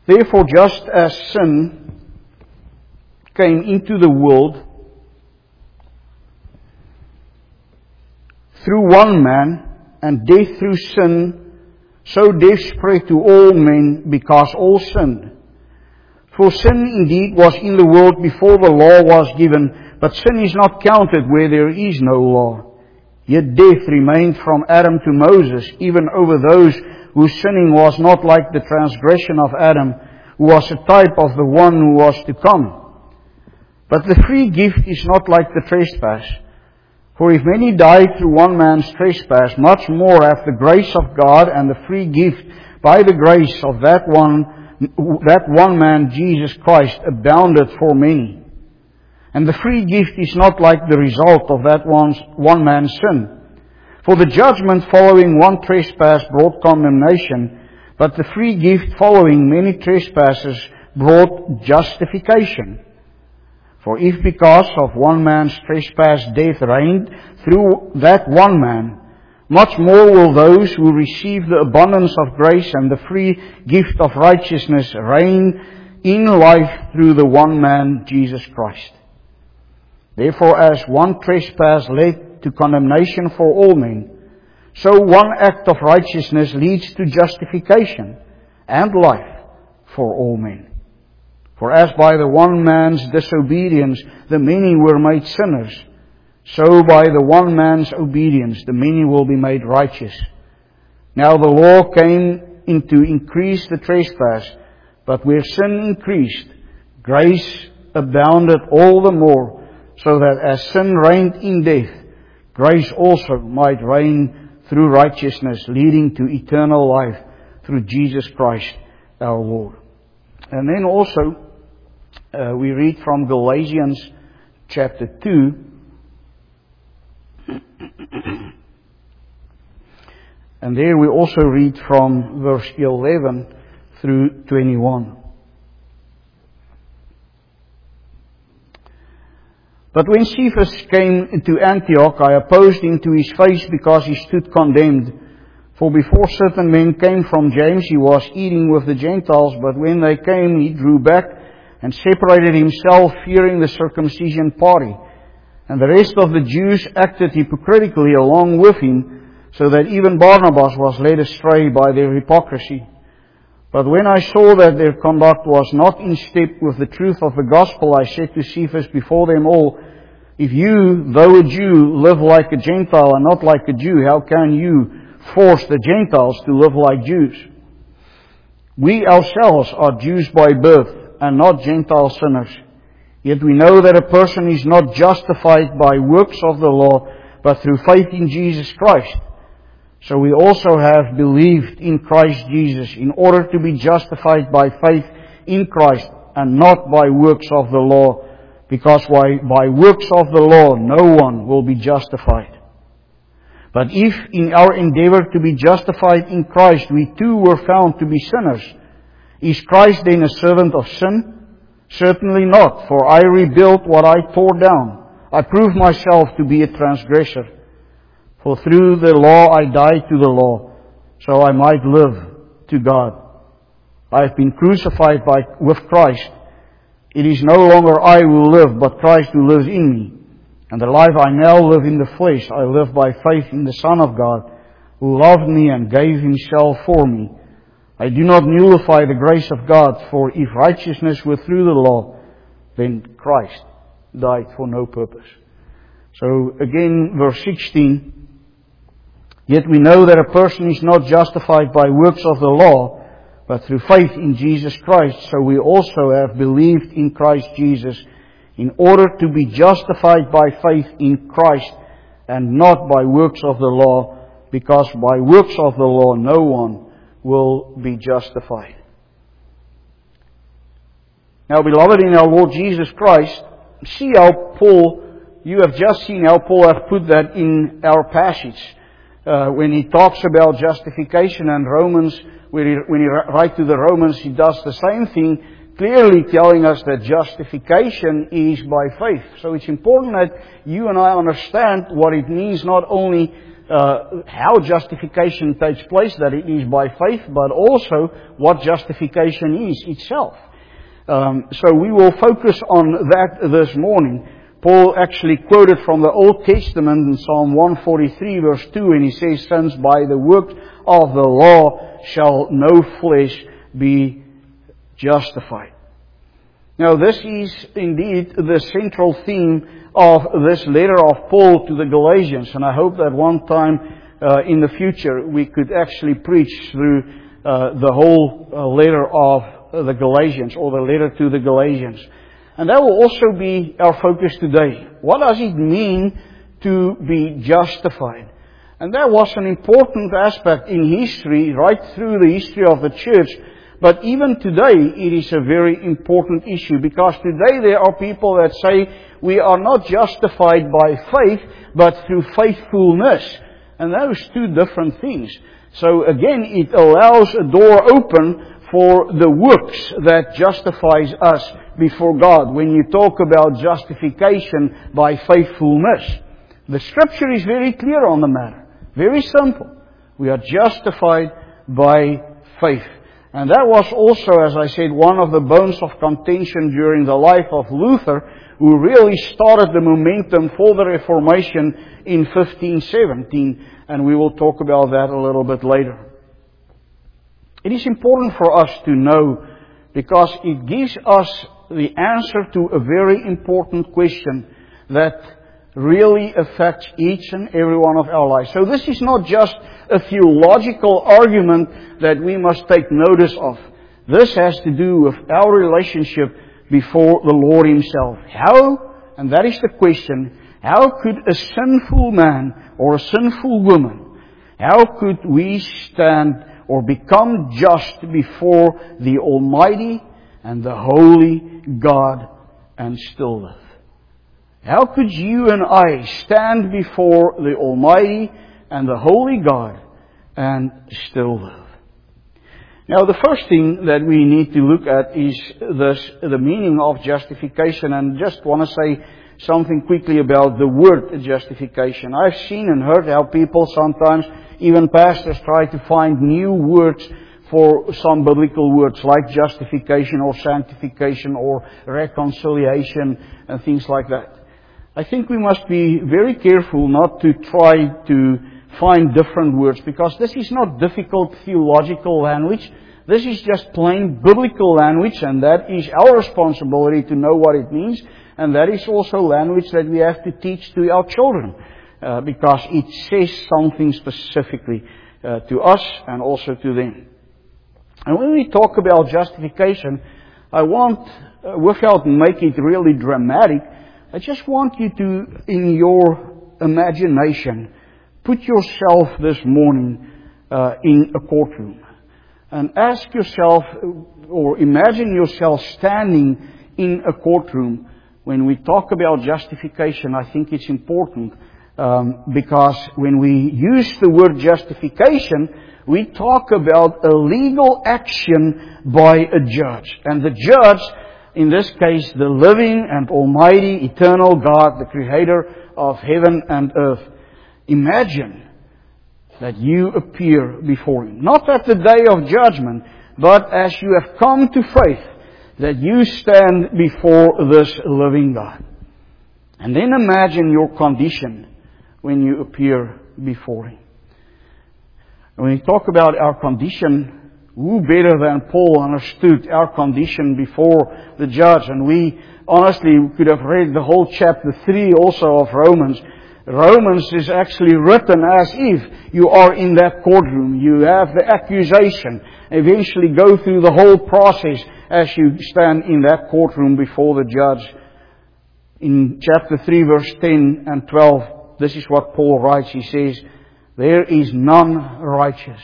Therefore, just as sin came into the world through one man, and death through sin, so death spread to all men because all sinned. For sin indeed was in the world before the law was given, but sin is not counted where there is no law. Yet death remained from Adam to Moses, even over those whose sinning was not like the transgression of Adam, who was a type of the one who was to come. But the free gift is not like the trespass. For if many died through one man's trespass, much more hath the grace of God and the free gift by the grace of that one man, Jesus Christ, abounded for many. And the free gift is not like the result of that one man's sin. For the judgment following one trespass brought condemnation, but the free gift following many trespasses brought justification. For if because of one man's trespass death reigned through that one man, much more will those who receive the abundance of grace and the free gift of righteousness reign in life through the one man, Jesus Christ. Therefore, as one trespass led to condemnation for all men, so one act of righteousness leads to justification and life for all men. For as by the one man's disobedience the many were made sinners, so by the one man's obedience the many will be made righteous. Now the law came in to increase the trespass, but where sin increased, grace abounded all the more, so that as sin reigned in death, grace also might reign through righteousness, leading to eternal life through Jesus Christ our Lord. And then also, we read from Galatians chapter 2. And there we also read from verse 11 through 21. But when Cephas came into Antioch, I opposed him to his face because he stood condemned. For before certain men came from James, he was eating with the Gentiles, but when they came, he drew back and separated himself, fearing the circumcision party. And the rest of the Jews acted hypocritically along with him, so that even Barnabas was led astray by their hypocrisy. But when I saw that their conduct was not in step with the truth of the gospel, I said to Cephas before them all, if you, though a Jew, live like a Gentile and not like a Jew, how can you force the Gentiles to live like Jews? We ourselves are Jews by birth and not Gentile sinners. Yet we know that a person is not justified by works of the law, but through faith in Jesus Christ. So we also have believed in Christ Jesus in order to be justified by faith in Christ and not by works of the law, because by works of the law no one will be justified. But if in our endeavor to be justified in Christ we too were found to be sinners, is Christ then a servant of sin? Certainly not, for I rebuilt what I tore down. I proved myself to be a transgressor. For through the law I died to the law, so I might live to God. I have been crucified with Christ. It is no longer I who live, but Christ who lives in me. And the life I now live in the flesh, I live by faith in the Son of God, who loved me and gave Himself for me. I do not nullify the grace of God, for if righteousness were through the law, then Christ died for no purpose. So again, verse 16, yet we know that a person is not justified by works of the law, but through faith in Jesus Christ. So we also have believed in Christ Jesus in order to be justified by faith in Christ and not by works of the law, because by works of the law no one will be justified. Now, beloved in our Lord Jesus Christ, see how you have just seen how Paul has put that in our passage. When he talks about justification and Romans, when he writes to the Romans, he does the same thing, clearly telling us that justification is by faith. So it's important that you and I understand what it means not only how justification takes place, that it is by faith, but also what justification is itself. So we will focus on that this morning. Paul actually quoted from the Old Testament in Psalm 143 verse 2, and he says, "Since by the work of the law shall no flesh be justified." Now this is indeed the central theme of this letter of Paul to the Galatians, and I hope that one time in the future we could actually preach through the whole letter of the Galatians, or the letter to the Galatians. And that will also be our focus today. What does it mean to be justified? And that was an important aspect in history, right through the history of the church. But even today, it is a very important issue, because today there are people that say we are not justified by faith, but through faithfulness. And those two different things. So again, it allows a door open for the works that justifies us before God. When you talk about justification by faithfulness, the Scripture is very clear on the matter. Very simple. We are justified by faith. And that was also, as I said, one of the bones of contention during the life of Luther, who really started the momentum for the Reformation in 1517. And we will talk about that a little bit later. It is important for us to know, because it gives us the answer to a very important question that really affects each and every one of our lives. So this is not just a theological argument that we must take notice of. This has to do with our relationship before the Lord Himself. How, and that is the question, how could a sinful man or a sinful woman, how could we stand or become just before the Almighty and the Holy God and still live? How could you and I stand before the Almighty and the Holy God and still live? Now, the first thing that we need to look at is the meaning of justification, and just want to say something quickly about the word justification. I've seen and heard how people sometimes, even pastors, try to find new words for some biblical words like justification or sanctification or reconciliation and things like that. I think we must be very careful not to try to find different words, because this is not difficult theological language. This is just plain biblical language, and that is our responsibility to know what it means. And that is also language that we have to teach to our children, because it says something specifically to us and also to them. And when we talk about justification, I want, without making it really dramatic, I just want you to, in your imagination, put yourself this morning in a courtroom. And ask yourself, or imagine yourself standing in a courtroom. When we talk about justification, I think it's important, because when we use the word justification, we talk about a legal action by a judge. And the judge, in this case, the living and almighty, eternal God, the creator of heaven and earth. Imagine that you appear before Him. Not at the day of judgment, but as you have come to faith, that you stand before this living God. And then imagine your condition when you appear before Him. When we talk about our condition, who better than Paul understood our condition before the judge? And we honestly could have read the whole chapter 3 also of Romans. Romans is actually written as if you are in that courtroom. You have the accusation. Eventually go through the whole process as you stand in that courtroom before the judge. In chapter 3 verse 10 and 12, this is what Paul writes. He says, "There is none righteous.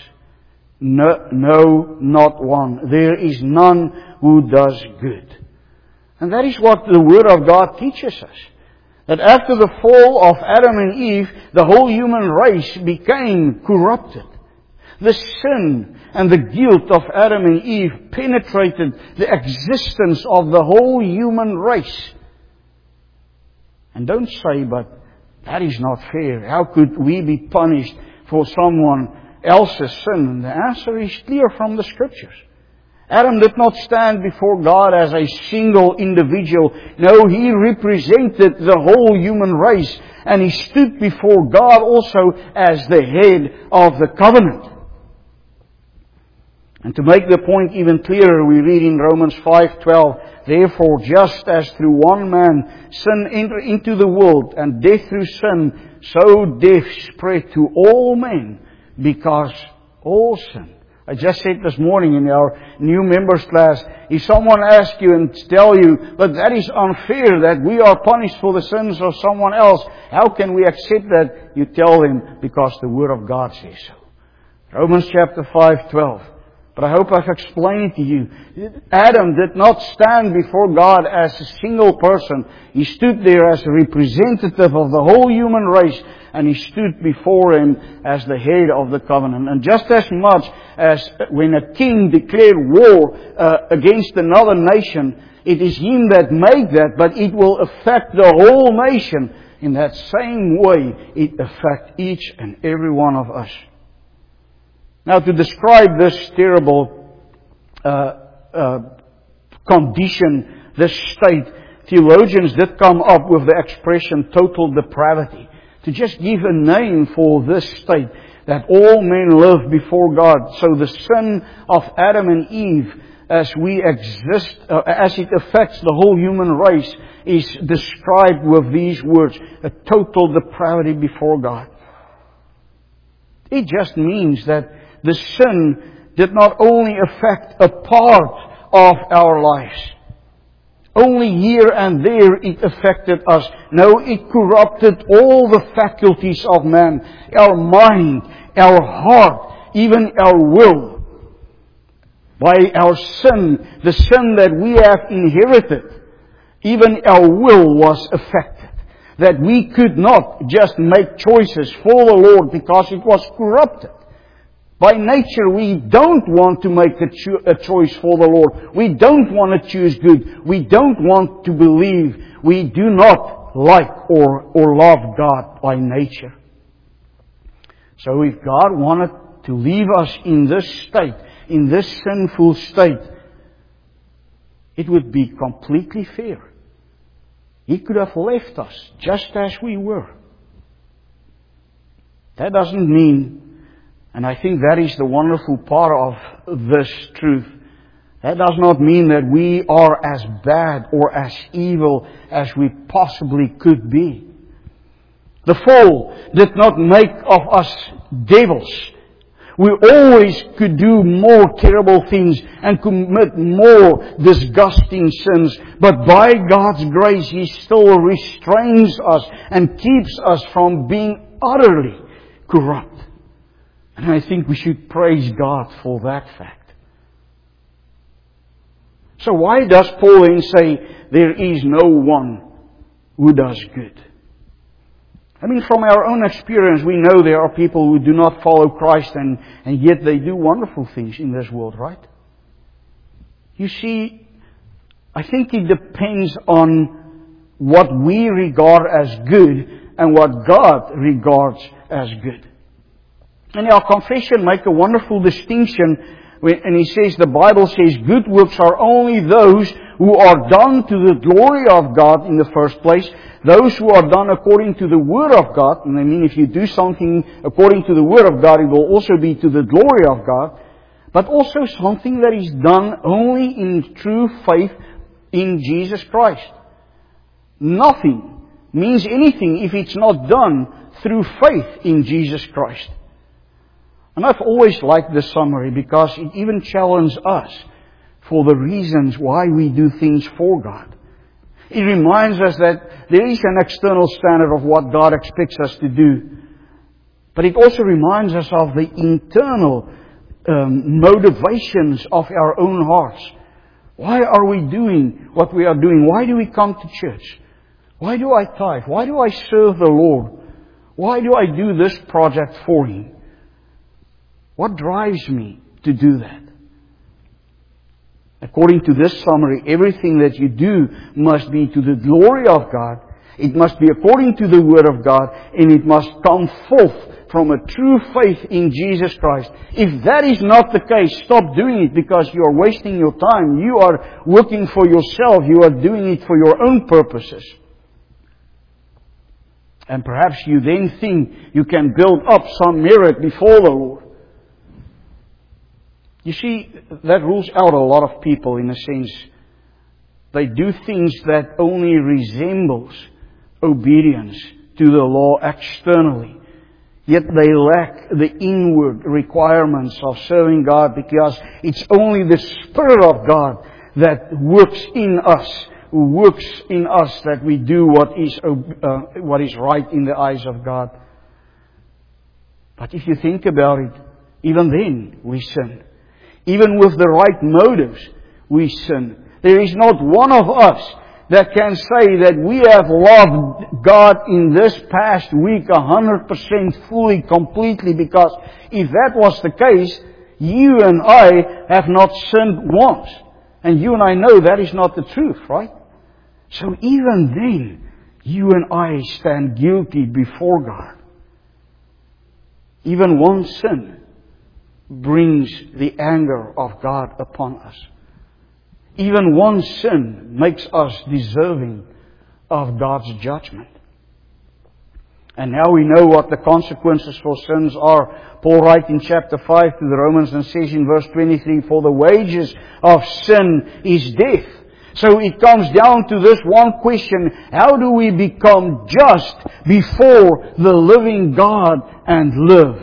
No, not one. There is none who does good." And that is what the Word of God teaches us. That after the fall of Adam and Eve, the whole human race became corrupted. The sin and the guilt of Adam and Eve penetrated the existence of the whole human race. And don't say, but That is not fair. How could we be punished for someone else's sin? And the answer is clear from the Scriptures. Adam did not stand before God as a single individual. No, he represented the whole human race. And he stood before God also as the head of the covenant. And to make the point even clearer, we read in Romans 5:12, therefore, just as through one man sin entered into the world, and death through sin, so death spread to all men, because all sin. I just said this morning in our new members class, if someone asks you and tell you, but that is unfair that we are punished for the sins of someone else, how can we accept that? You tell them, because the Word of God says so. Romans chapter 5:12. But I hope I've explained to you. Adam did not stand before God as a single person. He stood there as a representative of the whole human race. And he stood before Him as the head of the covenant. And just as much as when a king declared war against another nation, it is him that made that, but it will affect the whole nation. In that same way, it affects each and every one of us. Now, to describe this terrible condition, this state, theologians did come up with the expression total depravity. To just give a name for this state, that all men live before God. So the sin of Adam and Eve, as we exist, as it affects the whole human race, is described with these words, a total depravity before God. It just means that the sin did not only affect a part of our lives. Only here and there it affected us. No, it corrupted all the faculties of man. Our mind, our heart, even our will. By our sin, the sin that we have inherited, even our will was affected. That we could not just make choices for the Lord because it was corrupted. By nature, we don't want to make a choice for the Lord. We don't want to choose good. We don't want to believe. We do not like or love God by nature. So if God wanted to leave us in this state, in this sinful state, it would be completely fair. He could have left us just as we were. That doesn't mean, and I think that is the wonderful part of this truth, that does not mean that we are as bad or as evil as we possibly could be. The fall did not make of us devils. We always could do more terrible things and commit more disgusting sins. But by God's grace, He still restrains us and keeps us from being utterly corrupt. And I think we should praise God for that fact. So why does Paul then say, there is no one who does good? I mean, from our own experience, we know there are people who do not follow Christ and yet they do wonderful things in this world, right? You see, I think it depends on what we regard as good and what God regards as good. And our confession makes a wonderful distinction, and he says, the Bible says, good works are only those who are done to the glory of God in the first place. Those who are done according to the Word of God, and I mean if you do something according to the Word of God, it will also be to the glory of God, but also something that is done only in true faith in Jesus Christ. Nothing means anything if it's not done through faith in Jesus Christ. And I've always liked this summary because it even challenges us for the reasons why we do things for God. It reminds us that there is an external standard of what God expects us to do. But it also reminds us of the internal motivations of our own hearts. Why are we doing what we are doing? Why do we come to church? Why do I tithe? Why do I serve the Lord? Why do I do this project for Him? What drives me to do that? According to this summary, everything that you do must be to the glory of God. It must be according to the Word of God, and it must come forth from a true faith in Jesus Christ. If that is not the case, stop doing it because you are wasting your time. You are working for yourself. You are doing it for your own purposes. And perhaps you then think you can build up some merit before the Lord. You see, that rules out a lot of people in a sense. They do things that only resembles obedience to the law externally. Yet they lack the inward requirements of serving God because it's only the Spirit of God that works in us that we do what is right in the eyes of God. But if you think about it, even then we sin. Even with the right motives, we sin. There is not one of us that can say that we have loved God in this past week 100% fully, completely, because if that was the case, you and I have not sinned once. And you and I know that is not the truth, right? So even then, you and I stand guilty before God. Even one sin brings the anger of God upon us. Even one sin makes us deserving of God's judgment. And now we know what the consequences for sins are. Paul writes in chapter 5 to the Romans and says in verse 23, "For the wages of sin is death." So it comes down to this one question: how do we become just before the living God and live?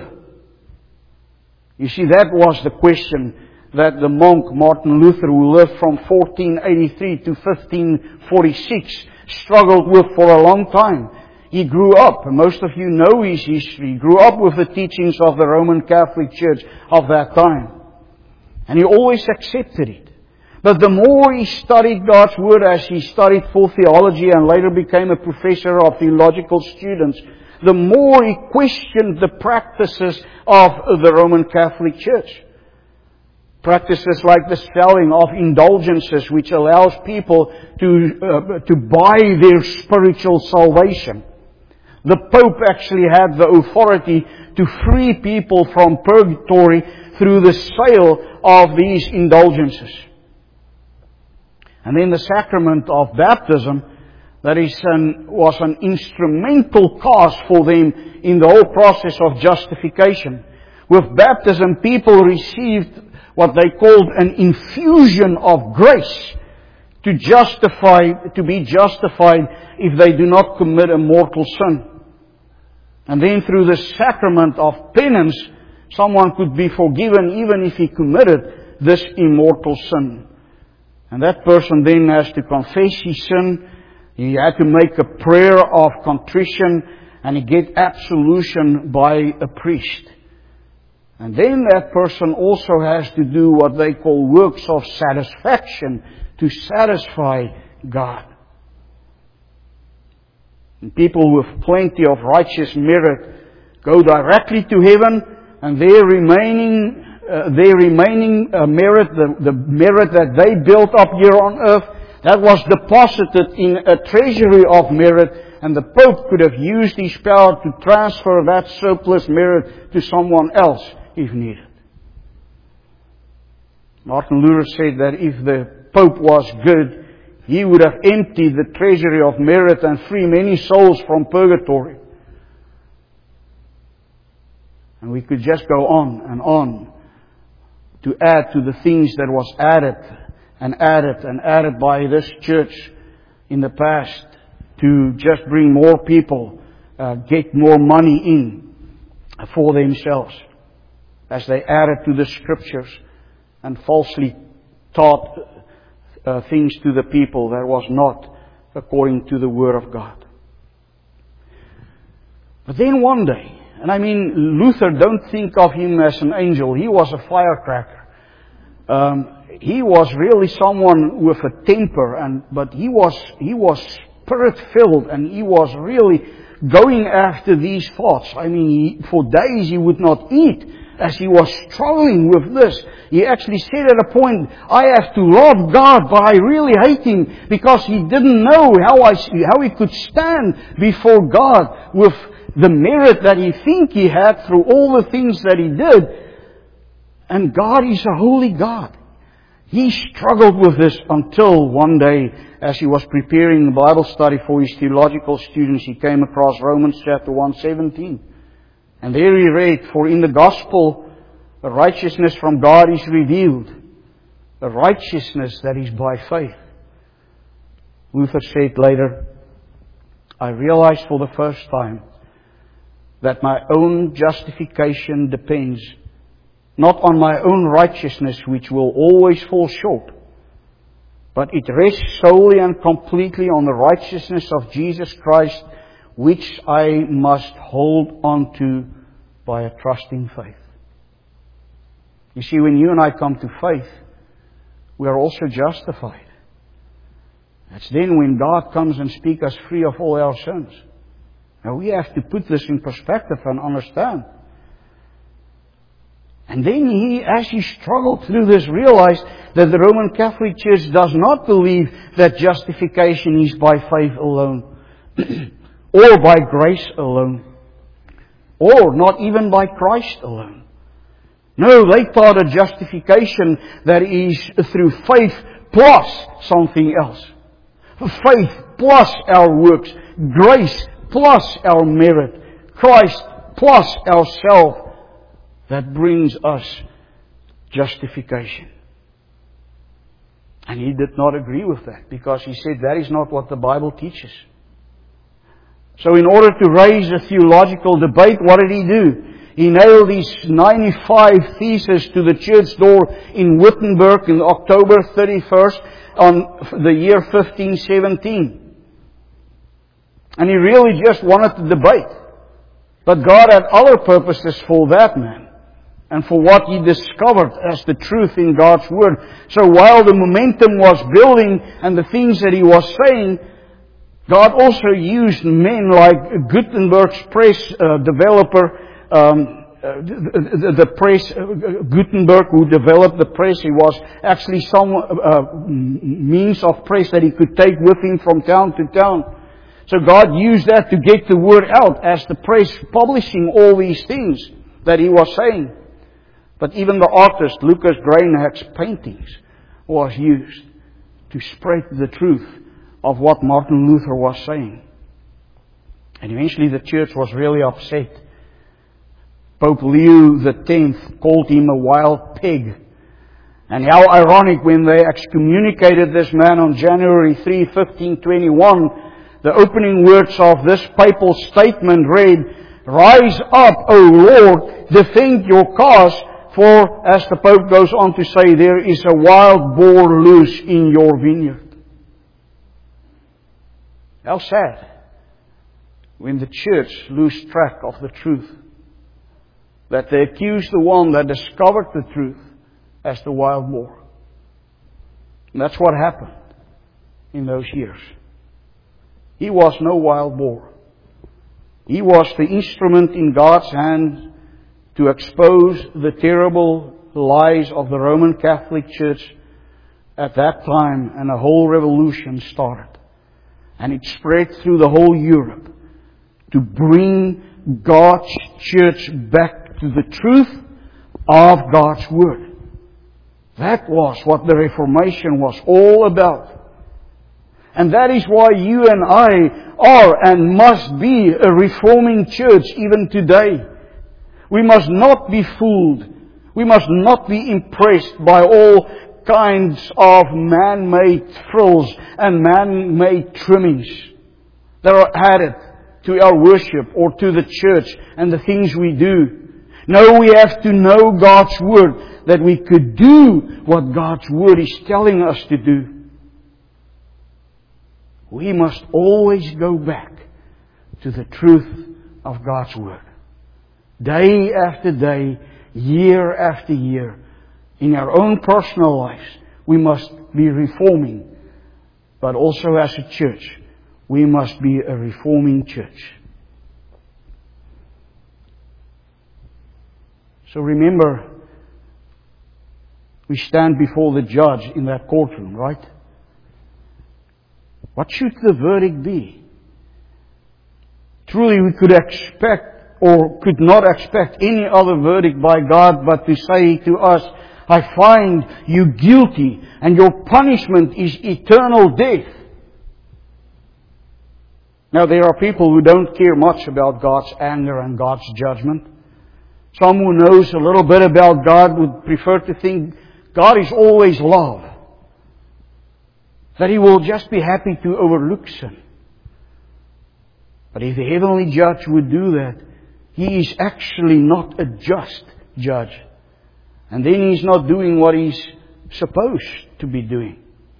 You see, that was the question that the monk Martin Luther, who lived from 1483 to 1546, struggled with for a long time. He grew up, and most of you know his history, he grew up with the teachings of the Roman Catholic Church of that time. And he always accepted it. But the more he studied God's Word, as he studied full theology and later became a professor of theological students, the more he questioned the practices of the Roman Catholic Church. Practices like the selling of indulgences, which allows people to buy their spiritual salvation. The Pope actually had the authority to free people from purgatory through the sale of these indulgences. And then the sacrament of baptism, that was an instrumental cause for them in the whole process of justification. With baptism, people received what they called an infusion of grace to be justified if they do not commit a mortal sin. And then through the sacrament of penance, someone could be forgiven even if he committed this immortal sin. And that person then has to confess his sin. He had to make a prayer of contrition, and he get absolution by a priest. And then that person also has to do what they call works of satisfaction to satisfy God. And people with plenty of righteous merit go directly to heaven, and their remaining merit, the merit that they built up here on earth, that was deposited in a treasury of merit, and the Pope could have used his power to transfer that surplus merit to someone else if needed. Martin Luther said that if the Pope was good, he would have emptied the treasury of merit and free many souls from purgatory. And we could just go on and on to add to the things that was added and added and added by this church in the past to just bring more people, get more money in for themselves, as they added to the Scriptures and falsely taught things to the people that was not according to the Word of God. But then one day, and I mean, Luther, don't think of him as an angel. He was a firecracker. He was really someone with a temper, but he was Spirit-filled, and he was really going after these thoughts. I mean, for days he would not eat as he was struggling with this, he actually said at a point, I have to love God, but I really hate Him, because he didn't know how he could stand before God with the merit that he think he had through all the things that he did. And God is a holy God. He struggled with this until one day, as he was preparing the Bible study for his theological students, he came across Romans chapter 1:17. And there he read, for in the gospel, the righteousness from God is revealed. The righteousness that is by faith. Luther said later, I realized for the first time that my own justification depends not on my own righteousness, which will always fall short, but it rests solely and completely on the righteousness of Jesus Christ, which I must hold on to by a trusting faith. You see, when you and I come to faith, we are also justified. It's then when God comes and speaks us free of all our sins. Now we have to put this in perspective and understand. And then he, as he struggled through this, realized that the Roman Catholic Church does not believe that justification is by faith alone, or by grace alone, or not even by Christ alone. No, they taught a justification that is through faith plus something else. Faith plus our works, grace plus our merit, Christ plus ourselves, that brings us justification. And he did not agree with that, because he said that is not what the Bible teaches. So in order to raise a theological debate, what did he do? He nailed these 95 theses to the church door in Wittenberg on October 31st on the year 1517. And he really just wanted to debate. But God had other purposes for that man, and for what he discovered as the truth in God's Word. So while the momentum was building and the things that he was saying, God also used men like Gutenberg's press developer, the press, Gutenberg, who developed the press. He was actually some means of press that he could take with him from town to town. So God used that to get the word out as the press publishing all these things that he was saying. But even the artist Lucas Greynack's paintings was used to spread the truth of what Martin Luther was saying. And eventually the church was really upset. Pope Leo X called him a wild pig. And how ironic, when they excommunicated this man on January 3, 1521, the opening words of this papal statement read, Rise up, O Lord, defend your cause, for, as the Pope goes on to say, there is a wild boar loose in your vineyard. How sad when the church lose track of the truth, that they accuse the one that discovered the truth as the wild boar. And that's what happened in those years. He was no wild boar. He was the instrument in God's hand to expose the terrible lies of the Roman Catholic Church at that time, and a whole revolution started. And it spread through the whole Europe to bring God's church back to the truth of God's Word. That was what the Reformation was all about. And that is why you and I are and must be a reforming church even today. We must not be fooled. We must not be impressed by all kinds of man-made frills and man-made trimmings that are added to our worship or to the church and the things we do. No, we have to know God's Word, that we could do what God's Word is telling us to do. We must always go back to the truth of God's Word. Day after day, year after year, in our own personal lives, we must be reforming. But also as a church, we must be a reforming church. So remember, we stand before the judge in that courtroom, right? What should the verdict be? Truly we could expect or could not expect any other verdict by God but to say to us, I find you guilty and your punishment is eternal death. Now there are people who don't care much about God's anger and God's judgment. Some who knows a little bit about God would prefer to think God is always love. That He will just be happy to overlook sin. But if the heavenly judge would do that, He is actually not a just judge. And then He's not doing what He's supposed to be doing.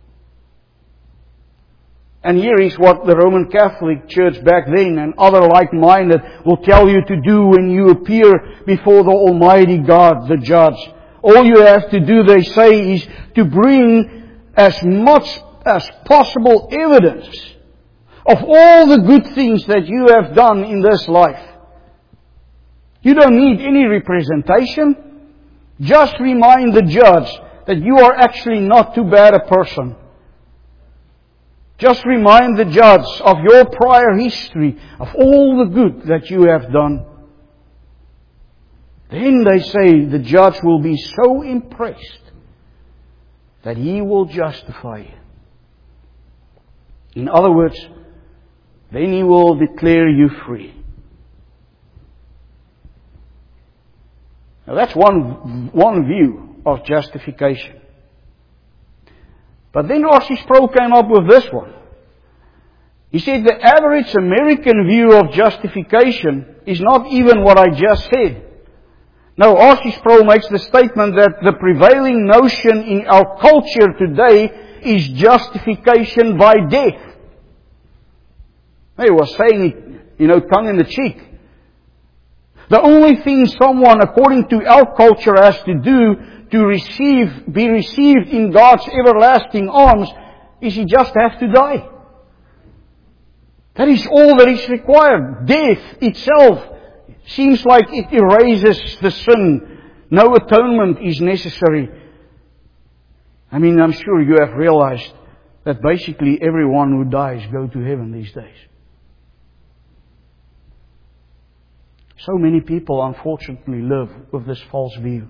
And here is what the Roman Catholic Church back then and other like-minded will tell you to do when you appear before the Almighty God, the Judge. All you have to do, they say, is to bring as much as possible evidence of all the good things that you have done in this life. You don't need any representation. Just remind the judge that you are actually not too bad a person. Just remind the judge of your prior history, of all the good that you have done. Then they say the judge will be so impressed that he will justify you. In other words, then he will declare you free. Now that's one view of justification. But then R.C. Sproul came up with this one. He said the average American view of justification is not even what I just said. Now R.C. Sproul makes the statement that the prevailing notion in our culture today is justification by death. He was saying it, tongue in the cheek. The only thing someone, according to our culture, has to do to be received in God's everlasting arms is he just has to die. That is all that is required. Death itself seems like it erases the sin. No atonement is necessary. I'm sure you have realized that basically everyone who dies go to heaven these days. So many people unfortunately live with this false view.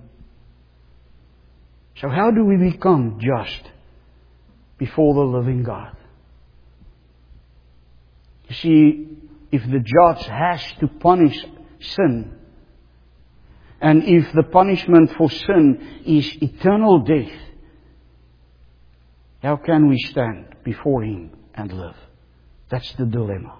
So how do we become just before the living God? You see, if the judge has to punish sin, and if the punishment for sin is eternal death, how can we stand before Him and live? That's the dilemma.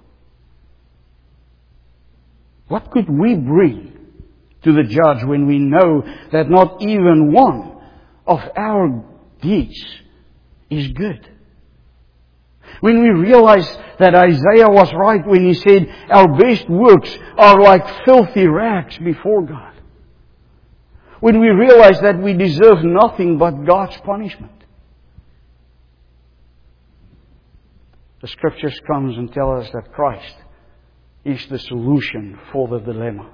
What could we bring to the judge when we know that not even one of our deeds is good? When we realize that Isaiah was right when he said our best works are like filthy rags before God. When we realize that we deserve nothing but God's punishment. The Scriptures comes and tell us that Christ is the solution for the dilemma.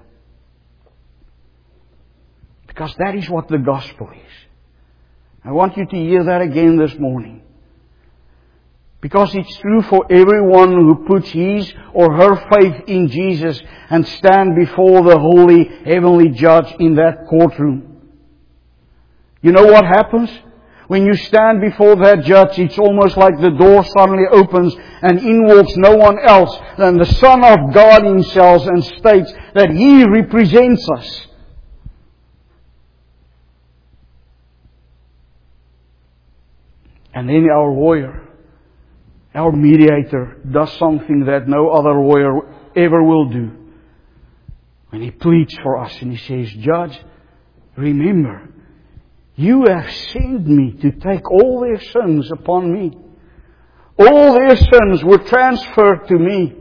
Because that is what the gospel is. I want you to hear that again this morning. Because it's true for everyone who puts his or her faith in Jesus and stand before the holy heavenly judge in that courtroom. You know what happens? When you stand before that judge, it's almost like the door suddenly opens and in walks no one else than the Son of God Himself and states that He represents us. And then our lawyer, our mediator, does something that no other lawyer ever will do. When he pleads for us and he says, Judge, remember, you have sent me to take all their sins upon me. All their sins were transferred to me.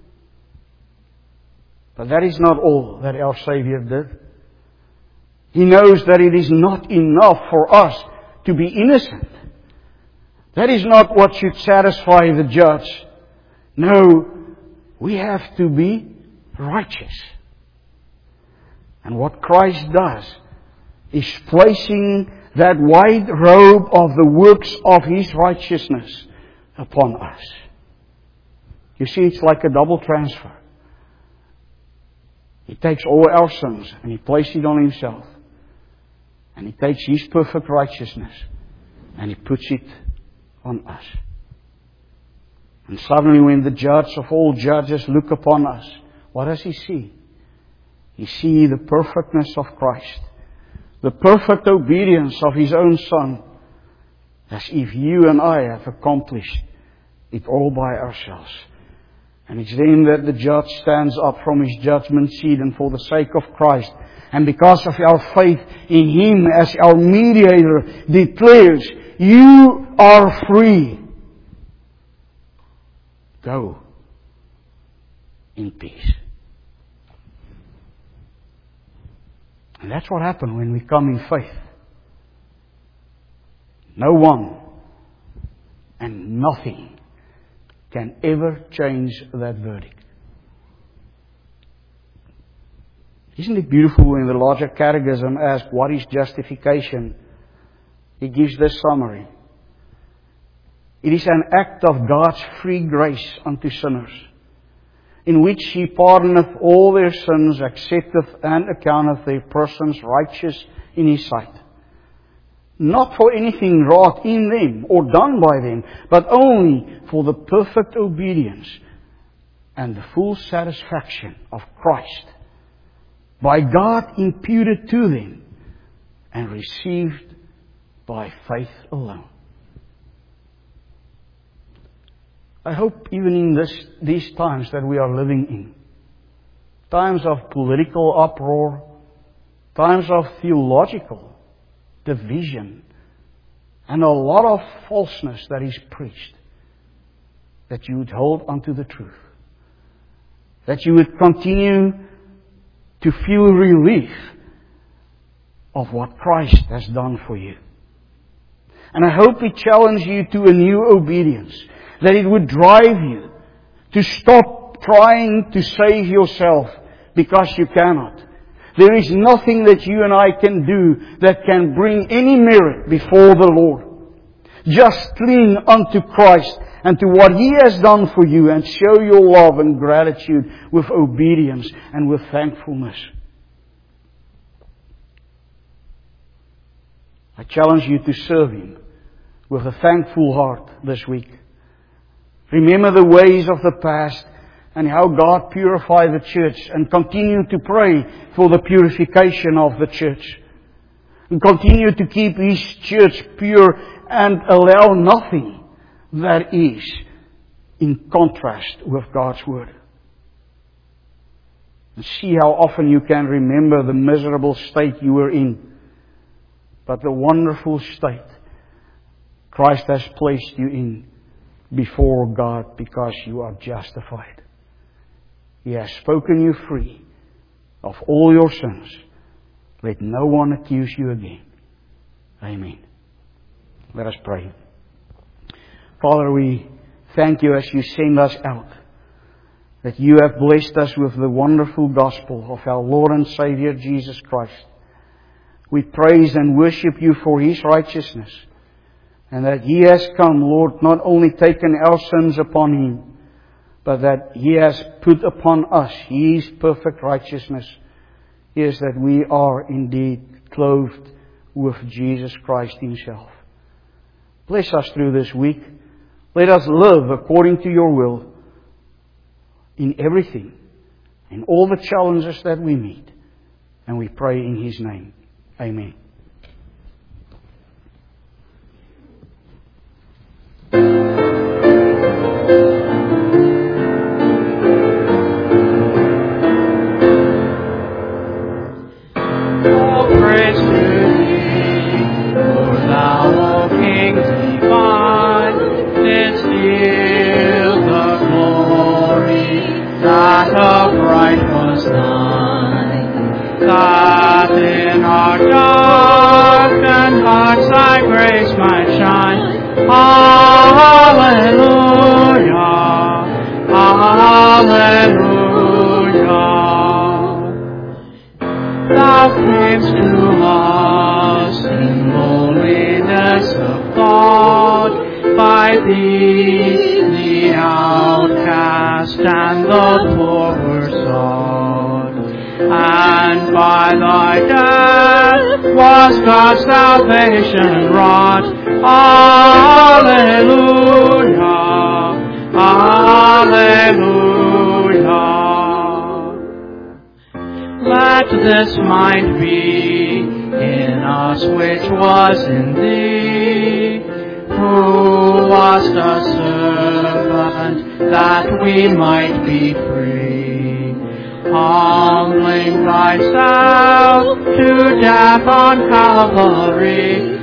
But that is not all that our Savior did. He knows that it is not enough for us to be innocent. That is not what should satisfy the judge. No, we have to be righteous. And what Christ does is placing that white robe of the works of His righteousness upon us. You see, it's like a double transfer. He takes all our sins and He places it on Himself. And He takes His perfect righteousness and He puts it on us. And suddenly when the judge of all judges look upon us, what does He see? He sees the perfectness of Christ. The perfect obedience of His own Son. As if you and I have accomplished it all by ourselves. And it's then that the judge stands up from his judgment seat, and for the sake of Christ, and because of our faith in Him as our mediator, declares, you are free. Go in peace. And that's what happens when we come in faith. No one and nothing can ever change that verdict. Isn't it beautiful when the larger catechism asks, what is justification? He gives this summary. It is an act of God's free grace unto sinners, in which He pardoneth all their sins, accepteth and accounteth their persons righteous in His sight. Not for anything wrought in them or done by them, but only for the perfect obedience and the full satisfaction of Christ, by God imputed to them and received by faith alone. I hope even in these times that we are living in, times of political uproar, times of theological division, and a lot of falseness that is preached, that you would hold onto the truth. That you would continue to feel relief of what Christ has done for you. And I hope it challenges you to a new obedience. That it would drive you to stop trying to save yourself because you cannot. There is nothing that you and I can do that can bring any merit before the Lord. Just cling unto Christ and to what He has done for you, and show your love and gratitude with obedience and with thankfulness. I challenge you to serve Him with a thankful heart this week. Remember the ways of the past and how God purified the church, and continue to pray for the purification of the church. And continue to keep His church pure and allow nothing that is in contrast with God's Word. And see how often you can remember the miserable state you were in, but the wonderful state Christ has placed you in before God, because you are justified. He has spoken you free of all your sins. Let no one accuse you again. Amen. Let us pray. Father, we thank You as You send us out, that You have blessed us with the wonderful gospel of our Lord and Savior Jesus Christ. We praise and worship You for His righteousness, and that He has come, Lord, not only taken our sins upon Him, but that He has put upon us His perfect righteousness, is that we are indeed clothed with Jesus Christ Himself. Bless us through this week. Let us live according to Your will in everything, in all the challenges that we meet. And we pray in His name. Amen. Thou camest to us. by thee, the outcast and the poor were sought, and by thy death was God's salvation wrought. Alleluia, alleluia. Let this mind be in us which was in thee, who wast a servant that we might be free, humbling thyself to death on Calvary.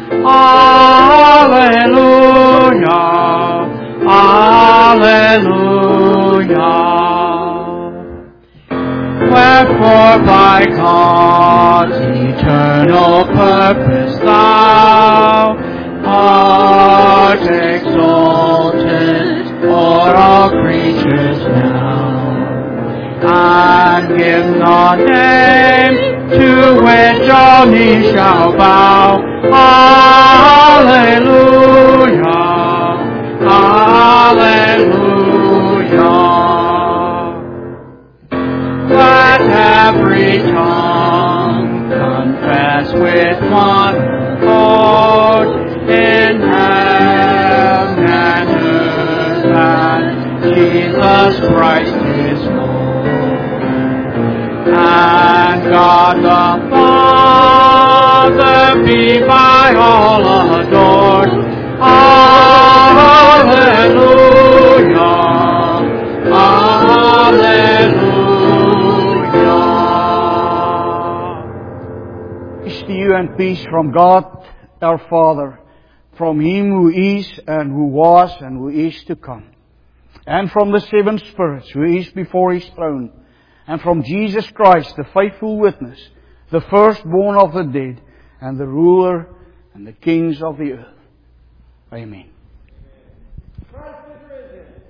Alleluia, alleluia. Wherefore by God's eternal purpose thou art exalted o'er all creatures now, and given a name to which all knees shall bow. Alleluia, alleluia. Let every tongue confess with one accord in heaven and earth that Jesus Christ is Lord, and God the Father be by all adored. Alleluia, alleluia. Peace to you and peace from God our Father, from Him who is and who was and who is to come, and from the seven spirits who is before His throne, and from Jesus Christ, the faithful witness, the firstborn of the dead, and the ruler and the kings of the earth. Amen. Christ is risen.